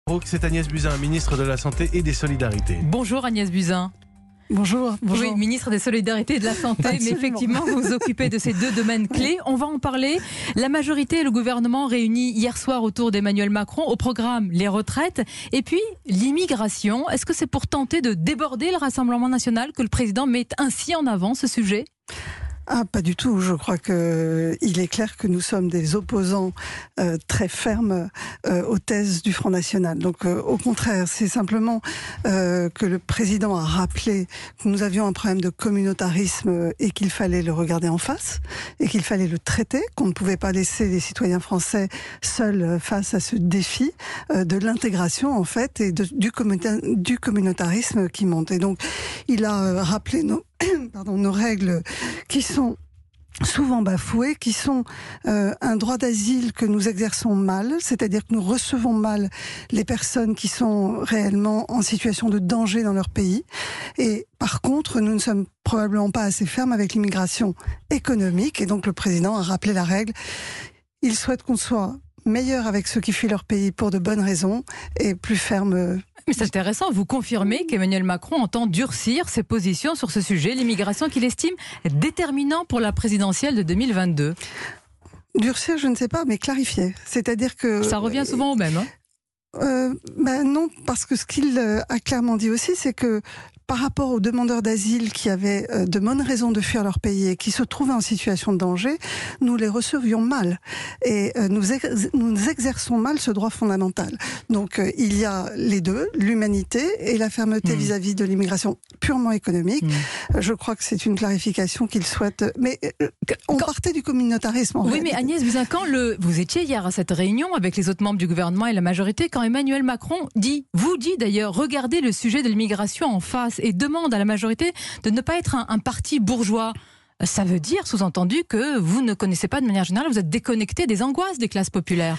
C'est Agnès Buzyn, ministre de la Santé et des Solidarités. Bonjour Agnès Buzyn. Bonjour. Oui, ministre des Solidarités et de la Santé, mais effectivement vous vous occupez de ces deux domaines clés. On va en parler. La majorité et le gouvernement réunis hier soir autour d'Emmanuel Macron, au programme les retraites et puis l'immigration. Est-ce que c'est pour tenter de déborder le Rassemblement national que le président met ainsi en avant ce sujet ? Pas du tout. Je crois qu'il est clair que nous sommes des opposants très fermes aux thèses du Front National. Donc au contraire, c'est simplement que le président a rappelé que nous avions un problème de communautarisme et qu'il fallait le regarder en face et qu'il fallait le traiter, qu'on ne pouvait pas laisser les citoyens français seuls face à ce défi de l'intégration en fait et du communautarisme qui monte. Et donc il a rappelé nos règles qui sont souvent bafouées, qui sont un droit d'asile que nous exerçons mal, c'est-à-dire que nous recevons mal les personnes qui sont réellement en situation de danger dans leur pays. Et par contre, nous ne sommes probablement pas assez fermes avec l'immigration économique. Et donc le président a rappelé la règle. Il souhaite qu'on soit meilleur avec ceux qui fuient leur pays pour de bonnes raisons et plus ferme. Mais c'est intéressant, vous confirmez qu'Emmanuel Macron entend durcir ses positions sur ce sujet, l'immigration qu'il estime déterminant pour la présidentielle de 2022. Durcir, je ne sais pas, mais clarifier. C'est-à-dire que... Ça revient souvent au même, non, parce que ce qu'il a clairement dit aussi, c'est que par rapport aux demandeurs d'asile qui avaient de bonnes raisons de fuir leur pays et qui se trouvaient en situation de danger, nous les recevions mal. Et nous exerçons mal ce droit fondamental. Donc il y a les deux, l'humanité et la fermeté vis-à-vis de l'immigration purement économique. Je crois que c'est une clarification qu'il souhaite. Mais on partait du communautarisme. Oui, mais Agnès Buzyn, vous étiez hier à cette réunion avec les autres membres du gouvernement et la majorité, quand Emmanuel Macron vous dit d'ailleurs, regardez le sujet de l'immigration en face et demande à la majorité de ne pas être un parti bourgeois. Ça veut dire, sous-entendu, que vous ne connaissez pas de manière générale, vous êtes déconnecté des angoisses des classes populaires.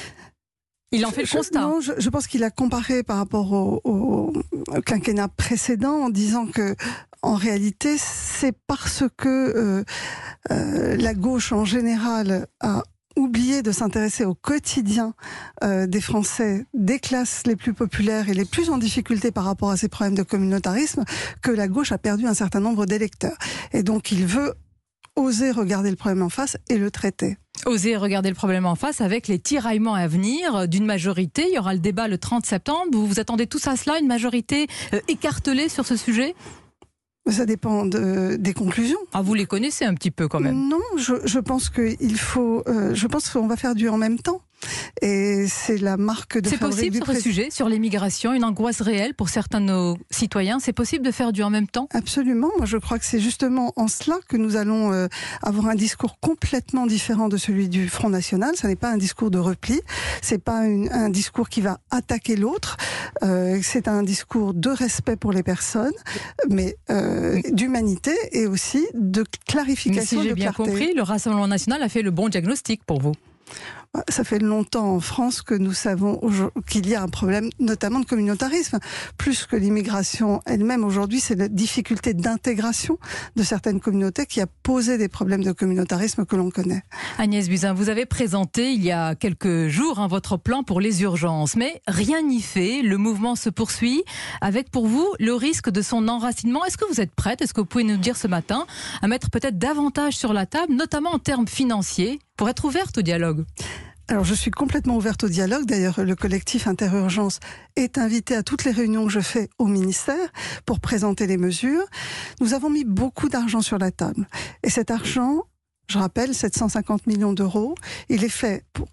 Il en fait le constat. Non, je pense qu'il a comparé par rapport au quinquennat précédent en disant que, en réalité, c'est parce que la gauche en général a oublier de s'intéresser au quotidien des Français, des classes les plus populaires et les plus en difficulté par rapport à ces problèmes de communautarisme, que la gauche a perdu un certain nombre d'électeurs. Et donc il veut oser regarder le problème en face et le traiter. Oser regarder le problème en face avec les tiraillements à venir d'une majorité. Il y aura le débat le 30 septembre. Vous vous attendez tous à cela, une majorité écartelée sur ce sujet ? Ça dépend des conclusions. Vous les connaissez un petit peu quand même. Non, je pense qu'il faut. Je pense qu'on va faire du en même temps. Et c'est la marque de fabrique du président. C'est possible sur ce sujet, sur l'immigration, une angoisse réelle pour certains de nos citoyens. C'est possible de faire du en même temps ? Absolument. Moi, je crois que c'est justement en cela que nous allons avoir un discours complètement différent de celui du Front National. Ce n'est pas un discours de repli. C'est pas un discours qui va attaquer l'autre. C'est un discours de respect pour les personnes, mais d'humanité et aussi de clarification. Mais si j'ai bien compris, le Rassemblement national a fait le bon diagnostic pour vous. Ça fait longtemps en France que nous savons qu'il y a un problème, notamment de communautarisme. Plus que l'immigration elle-même, aujourd'hui, c'est la difficulté d'intégration de certaines communautés qui a posé des problèmes de communautarisme que l'on connaît. Agnès Buzyn, vous avez présenté il y a quelques jours votre plan pour les urgences, mais rien n'y fait. Le mouvement se poursuit avec pour vous le risque de son enracinement. Est-ce que vous êtes prête, est-ce que vous pouvez nous dire ce matin, à mettre peut-être davantage sur la table, notamment en termes financiers, pour être ouverte au dialogue ? Alors, je suis complètement ouverte au dialogue. D'ailleurs, le collectif Interurgence est invité à toutes les réunions que je fais au ministère pour présenter les mesures. Nous avons mis beaucoup d'argent sur la table. Et cet argent, je rappelle, 750 millions d'euros, il est fait pour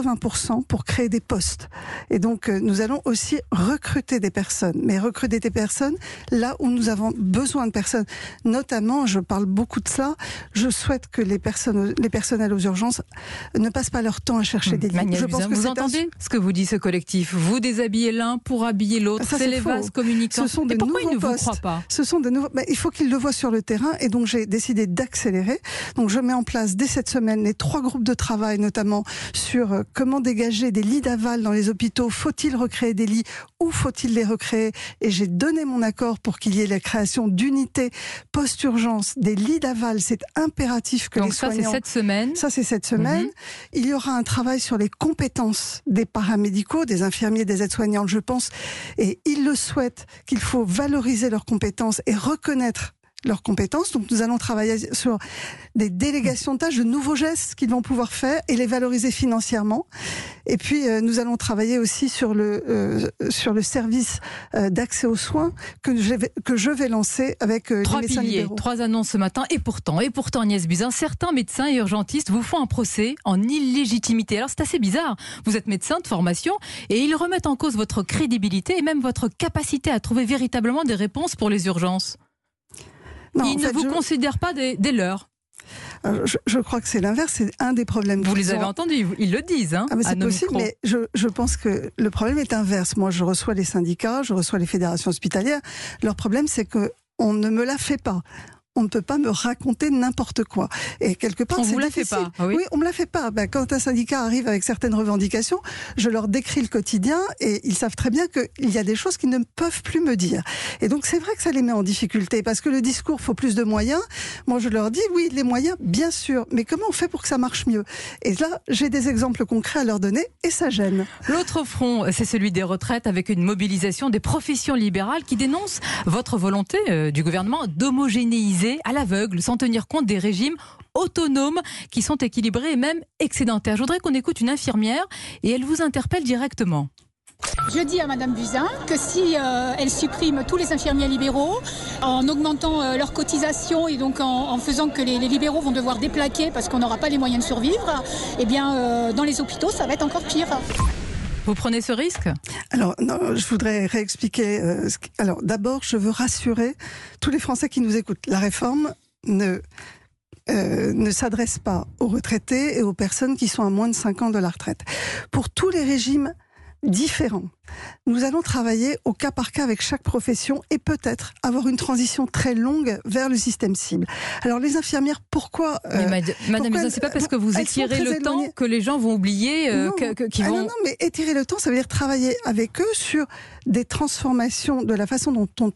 80% pour créer des postes. Et donc, nous allons aussi recruter des personnes. Mais recruter des personnes là où nous avons besoin de personnes. Notamment, je parle beaucoup de ça, je souhaite que les personnels aux urgences ne passent pas leur temps à chercher des lits. Je pense que vous entendez ce que vous dit ce collectif ? Vous déshabillez l'un pour habiller l'autre. C'est les vases communicants. Et pourquoi ils ne vous croient pas ? Ce sont de nouveaux... Mais il faut qu'ils le voient sur le terrain. Et donc, j'ai décidé d'accélérer. Donc, je mets en en place dès cette semaine les 3 groupes de travail, notamment sur comment dégager des lits d'aval dans les hôpitaux. Faut-il recréer des lits ou faut-il les recréer? Et j'ai donné mon accord pour qu'il y ait la création d'unités post-urgence, des lits d'aval. C'est impératif que donc les soignants... Donc ça, c'est cette semaine. Ça, c'est cette semaine. Il y aura un travail sur les compétences des paramédicaux, des infirmiers, des aides-soignantes, je pense. Et ils le souhaitent, qu'il faut valoriser leurs compétences et reconnaître leurs compétences. Donc nous allons travailler sur des délégations de tâches, de nouveaux gestes qu'ils vont pouvoir faire et les valoriser financièrement. Et puis nous allons travailler aussi sur le service d'accès aux soins que je vais lancer avec les médecins libéraux. 3 annonces ce matin. Et pourtant Agnès Buzyn, certains médecins et urgentistes vous font un procès en illégitimité. Alors c'est assez bizarre. Vous êtes médecin de formation et ils remettent en cause votre crédibilité et même votre capacité à trouver véritablement des réponses pour les urgences. Non, ils ne vous considèrent pas des leurs. Je crois que c'est l'inverse, c'est un des problèmes. Vous les avez entendus, ils le disent. Mais c'est possible, mais je pense que le problème est inverse. Moi, je reçois les syndicats, je reçois les fédérations hospitalières. Leur problème, c'est qu'on ne me la fait pas. On ne peut pas me raconter n'importe quoi. Et quelque part, c'est difficile. On vous la fait pas. Oui, on me la fait pas. Quand un syndicat arrive avec certaines revendications, je leur décris le quotidien et ils savent très bien qu'il y a des choses qu'ils ne peuvent plus me dire. Et donc, c'est vrai que ça les met en difficulté parce que le discours, faut plus de moyens. Moi, je leur dis, oui, les moyens, bien sûr. Mais comment on fait pour que ça marche mieux? Et là, j'ai des exemples concrets à leur donner et ça gêne. L'autre front, c'est celui des retraites avec une mobilisation des professions libérales qui dénoncent votre volonté du gouvernement d'homogénéiser à l'aveugle, sans tenir compte des régimes autonomes qui sont équilibrés et même excédentaires. Je voudrais qu'on écoute une infirmière et elle vous interpelle directement. Je dis à Madame Buzyn que si elle supprime tous les infirmiers libéraux en augmentant leurs cotisations et donc en faisant que les libéraux vont devoir déplaquer parce qu'on n'aura pas les moyens de survivre, eh bien dans les hôpitaux ça va être encore pire. Vous prenez ce risque? Alors, non, je voudrais réexpliquer. Alors, d'abord, je veux rassurer tous les Français qui nous écoutent. La réforme ne s'adresse pas aux retraités et aux personnes qui sont à moins de 5 ans de la retraite. Pour tous les régimes différents, nous allons travailler au cas par cas avec chaque profession et peut-être avoir une transition très longue vers le système cible. Alors les infirmières, pourquoi Madame Buzyn, c'est pas parce que vous étirez le temps que les gens vont oublier qu'ils vont... Non, mais étirer le temps, ça veut dire travailler avec eux sur des transformations de la façon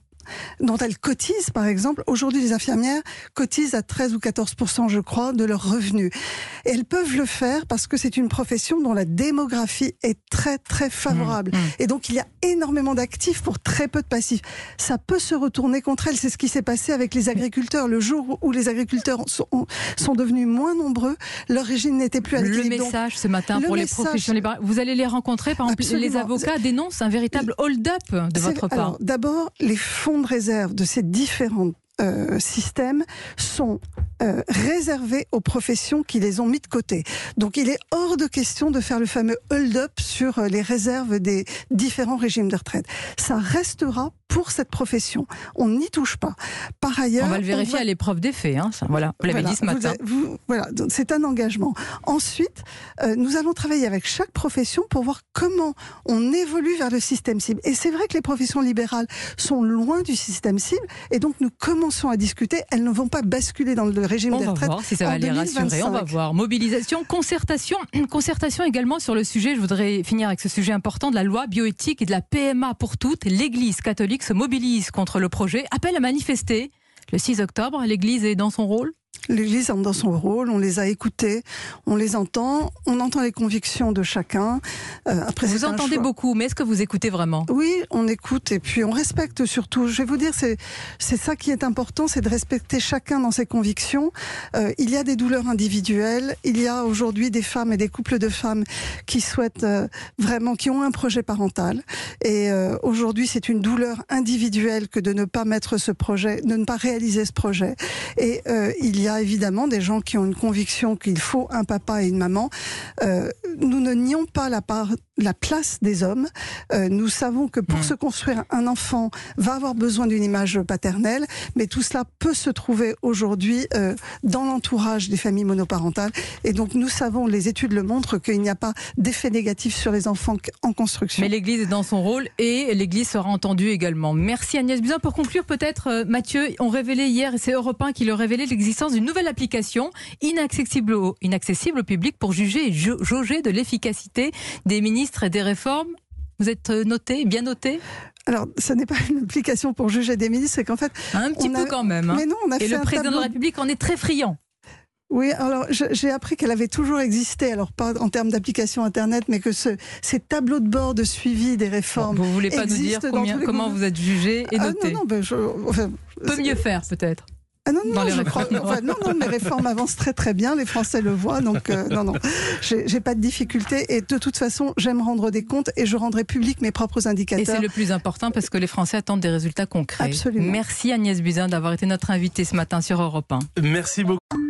dont elles cotisent, par exemple. Aujourd'hui, les infirmières cotisent à 13 ou 14%, je crois, de leurs revenus. Et elles peuvent le faire parce que c'est une profession dont la démographie est très, très favorable. Et donc, il y a énormément d'actifs pour très peu de passifs. Ça peut se retourner contre elles. C'est ce qui s'est passé avec les agriculteurs. Le jour où les agriculteurs sont devenus moins nombreux, leur régime n'était plus à l'équilibre. Le message ce matin pour les professions libérales. Vous allez les rencontrer, par exemple, les avocats dénoncent un véritable hold-up de votre part. Alors, d'abord, les fonds de réserve de ces différents systèmes sont réservés aux professions qui les ont mis de côté. Donc il est hors de question de faire le fameux hold-up sur les réserves des différents régimes de retraite. Ça restera pour cette profession. On n'y touche pas. Par ailleurs, on va le vérifier à l'épreuve des faits. Voilà, vous l'avez dit ce matin. Voilà, c'est un engagement. Ensuite, nous allons travailler avec chaque profession pour voir comment on évolue vers le système cible. Et c'est vrai que les professions libérales sont loin du système cible, et donc nous commençons à discuter. Elles ne vont pas basculer dans le régime des retraites. On va voir si ça va les rassurer. On va voir. Mobilisation, concertation également sur le sujet. Je voudrais finir avec ce sujet important de la loi bioéthique et de la PMA pour toutes. L'Église catholique se mobilise contre le projet, appelle à manifester. Le 6 octobre, l'Église est dans son rôle? L'Église est dans son rôle, on les a écoutés, on les entend, on entend les convictions de chacun. Après, vous entendez beaucoup, mais est-ce que vous écoutez vraiment? Oui, on écoute et puis on respecte surtout. Je vais vous dire, c'est ça qui est important, c'est de respecter chacun dans ses convictions. Il y a des douleurs individuelles, il y a aujourd'hui des femmes et des couples de femmes qui souhaitent vraiment, qui ont un projet parental. Et aujourd'hui, c'est une douleur individuelle que de ne pas mettre ce projet, de ne pas réaliser ce projet. Et il y a évidemment des gens qui ont une conviction qu'il faut un papa et une maman. Nous ne nions pas la part la place des hommes. Nous savons que pour se construire un enfant va avoir besoin d'une image paternelle, mais tout cela peut se trouver aujourd'hui dans l'entourage des familles monoparentales. Et donc nous savons, les études le montrent, qu'il n'y a pas d'effet négatif sur les enfants en construction. Mais l'Église est dans son rôle et l'Église sera entendue également. Merci Agnès Buzyn. Pour conclure, peut-être Mathieu, on révélait hier, et c'est Europe 1 qui le révélait, l'existence d'une nouvelle application inaccessible au public pour juger et jauger de l'efficacité des ministres et des réformes. Vous êtes bien noté? Alors, ce n'est pas une application pour juger des ministres, c'est qu'en fait... Un petit peu quand même. Hein. Mais non, on a et le président de la République en est très friand. Oui, alors j'ai appris qu'elle avait toujours existé, alors pas en termes d'application Internet, mais que ces tableaux de bord de suivi des réformes... Vous ne voulez pas nous dire comment vous êtes jugé et noté? Non, peut mieux faire peut-être. Ah non, mes réformes avancent très très bien, les Français le voient, donc non, j'ai pas de difficulté, et de toute façon, j'aime rendre des comptes et je rendrai public mes propres indicateurs. Et c'est le plus important parce que les Français attendent des résultats concrets. Absolument. Merci Agnès Buzyn d'avoir été notre invitée ce matin sur Europe 1. Merci beaucoup.